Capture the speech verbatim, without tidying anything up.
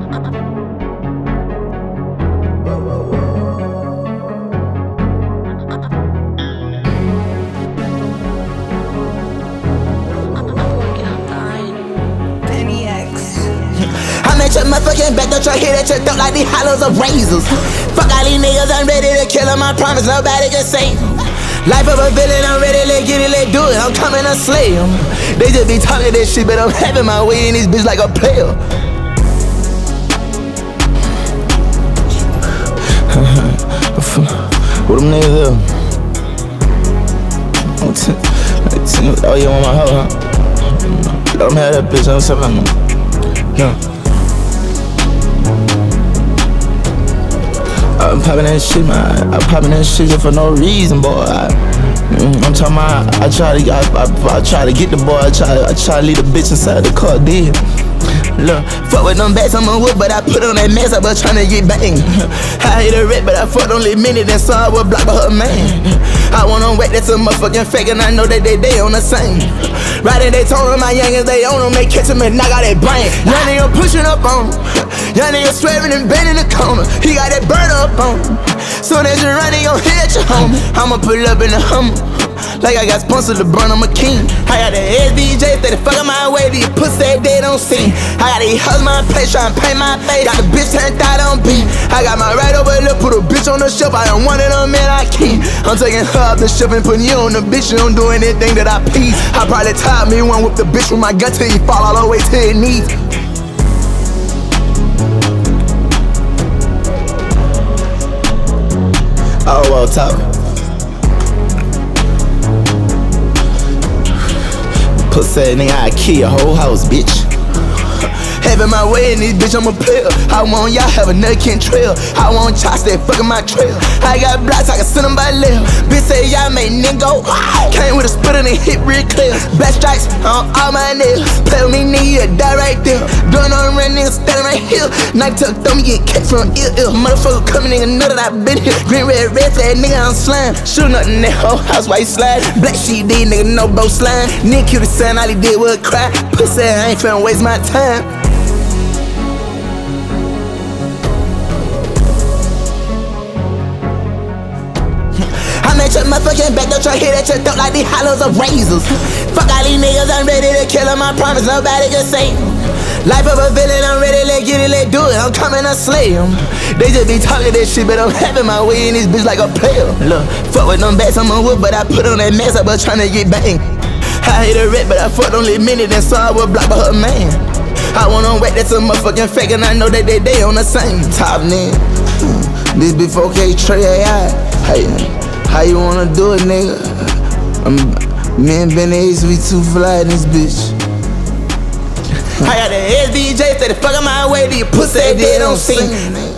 Your motherfucking back, don't try hit at your throat like these hollows of razors. Fuck all these niggas, I'm ready to kill them, I promise nobody can save them. Life of a villain, I'm ready, let's get it, let's do it, I'm coming to slay them. They just be talking this shit, but I'm having my way in this bitch like a player. What them niggas up? Oh, you want my hoe, huh? Let them have that bitch, I'm saying. Yeah. I'm poppin' that shit, man. I'm poppin' that shit for no reason, boy. I, I'm talking about, I try to, I, I, I try to get the boy. I try, I try to leave the bitch inside the car dead. Look, fuck with them bats on my wood, but I put on that mask. I was tryna get banged. I hate a rat, but I fucked only minute and saw I was blocked by her man. I want them wet, that's a motherfucking fake, and I know that they they on the same. Right in Daytona, my youngins they own them, they catch them and knock out that brain. Young nigga pushing up on them. Young nigga swerving and bending the corner. He got that burner up on him. Soon as you run, he gon' hit your home. I'ma pull up in the Hummer. Like I got sponsored to burn, I'm a king. I got the S D J, stay the fuck on my way. These pussy that they don't see. I got these hugs my place, tryna paint my face. Got the bitch turned out on beat. I got my right over lip, put a bitch on the shelf. I don't want it on man, I keep. I'm taking her off the shelf and putting you on the bitch. You don't do anything that I please. I probably top me one with the bitch with my gun till he fall all the way to his knees. Oh, well, top. Pussy nigga, I kill your whole house, bitch. Having my way in this bitch, I'm a player. I want y'all have a nut-kin trail. I want y'all stay fucking my trail. I got blocks, I can send them by left. Bitch say y'all made nigga go wow. Came with a spitter and it hit real clear. Black stripes on all my nails. Play with me, nigga, you die right there. Doing all them red niggas standing right here. Knife tucked on me, get kicked from ill ill. Motherfucker coming, nigga, know that I been here. Green, red, red, fat nigga, I'm slime. Shooting up in that whole house while he slide. Black sheet D, nigga, no bow slime. Nigga cute as son, all he did was cry. Pussy, I ain't finna waste my time. Your motherfucking back, don't try hit at your throat like these hollows of razors. Fuck all these niggas, I'm ready to kill them, I promise nobody can save them. Life of a villain, I'm ready, let's get it, let's do it, I'm coming to slay them. They just be talking this shit, but I'm having my way in this bitch like a player. Look, fuck with them bats on my wood, but I put on that mask, I was tryna get banged. I hate a rat, but I fucked only minute and saw I was blocked by her man. I want them wet, that's a motherfucking fake, and I know that they they on the same. Top nigga, this be four K Trey A I. Hey, how you wanna do it, nigga? I'm, me and Ben Ace, we too fly in this bitch. I got the S D J, stay the fuck on my way. These pussy they don't see.